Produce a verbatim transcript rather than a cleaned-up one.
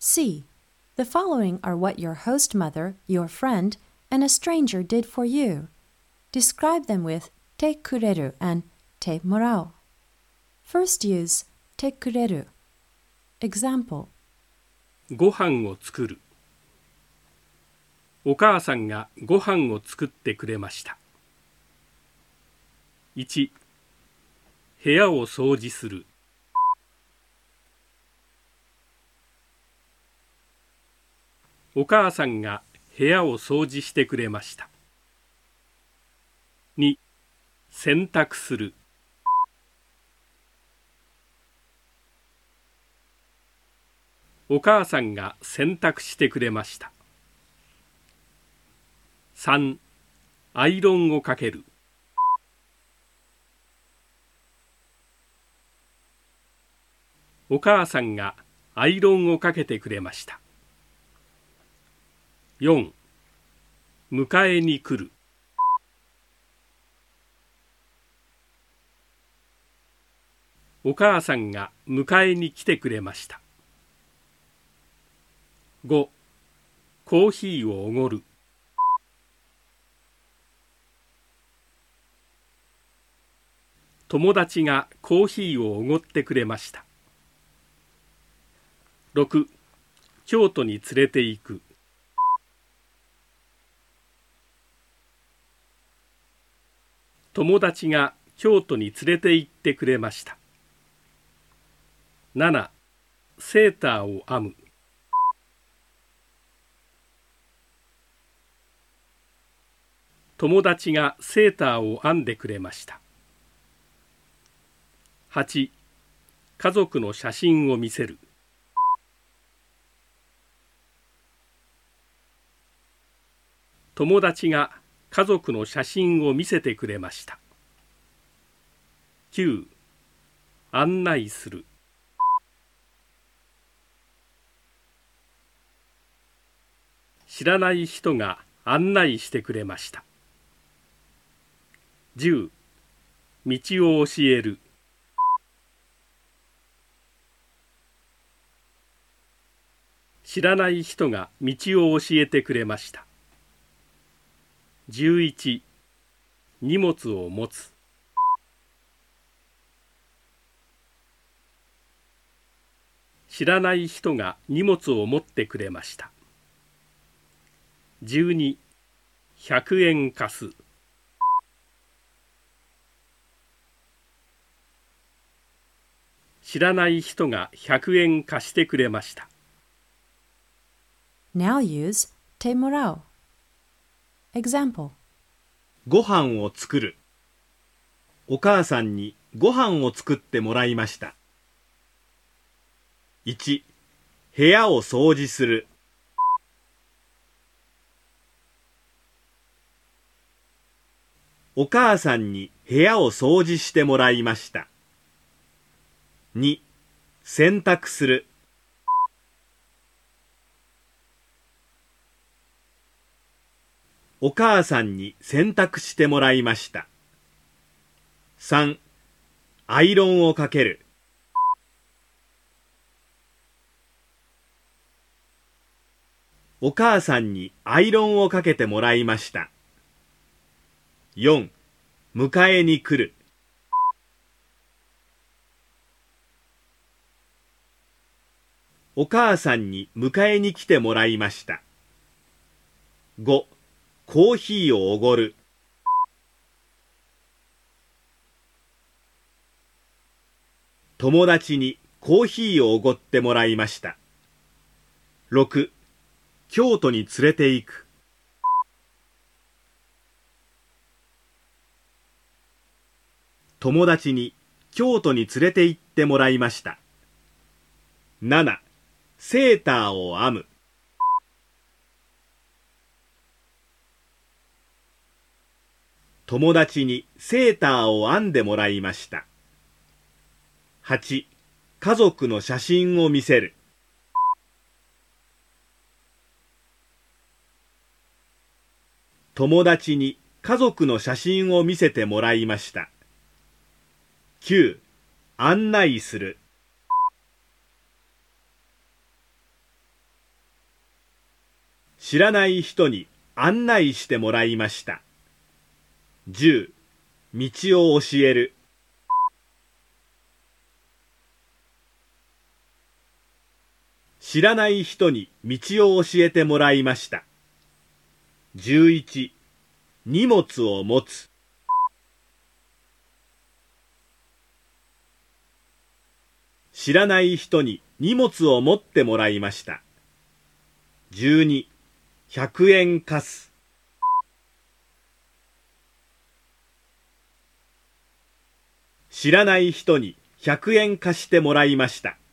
C. The following are what your host mother, your friend, and a stranger did for you. Describe them with てくれる and てもらう. First use てくれる. Example. ご飯を作る。お母さんがご飯を作ってくれました。いち、部屋を掃除する。お母さんが部屋を掃除してくれました。に、洗濯する。お母さんが洗濯してくれました。さん、アイロンをかける。お母さんがアイロンをかけてくれました。よん、迎えに来る。お母さんが迎えに来てくれました。ご、コーヒーをおごる。友達がコーヒーをおごってくれました。ろく、京都に連れて行く。友達が京都に連れて行ってくれました。なな、セーターを編む。友達がセーターを編んでくれました。はち、家族の写真を見せる。友達が家族の写真を見せてくれました。きゅう、案内する。知らない人が案内してくれました。じゅう、道を教える。知らない人が道を教えてくれました。じゅういち、荷物を持つ。知らない人が荷物を持ってくれました。じゅうに、ひゃくえん貸す。知らない人がひゃくえん貸してくれました。 Now use てもらう. Example. ご飯を作る。お母さんにご飯を作ってもらいました。いち、部屋を掃除する。お母さんに部屋を掃除してもらいました。に、洗濯する。お母さんに洗濯してもらいました。さん、アイロンをかける。お母さんにアイロンをかけてもらいました。よん、迎えに来る。お母さんに迎えに来てもらいました。ご、コーヒーをおごる。友達にコーヒーをおごってもらいました。ろく、京都に連れて行く。友達に京都に連れて行ってもらいました。なな、セーターを編む。友達にセーターを編んでもらいました。はち、家族の写真を見せる。友達に家族の写真を見せてもらいました。きゅう、案内する。 知らない人に案内してもらいました。じゅう、道を教える。知らない人に道を教えてもらいました。じゅういち、荷物を持つ。知らない人に荷物を持ってもらいました。じゅうに、ひゃくえん貸す。知らない人にひゃくえん貸してもらいました。